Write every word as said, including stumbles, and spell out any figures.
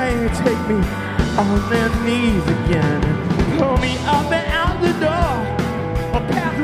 might take me on their knees again and pull me up and out the door. A path